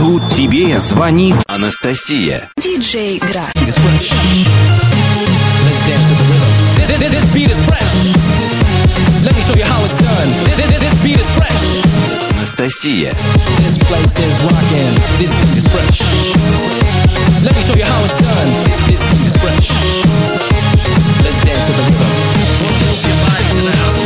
Тут тебе звонит Анастасия. Диджей Гра. This beat is fresh. Let me show you how it's done. This beat is fresh. Анастасия. This place is rockin'. This beat is fresh. Let me show you how it's done. This beat is fresh. Let's dance to the rhythm. Move your body to the house.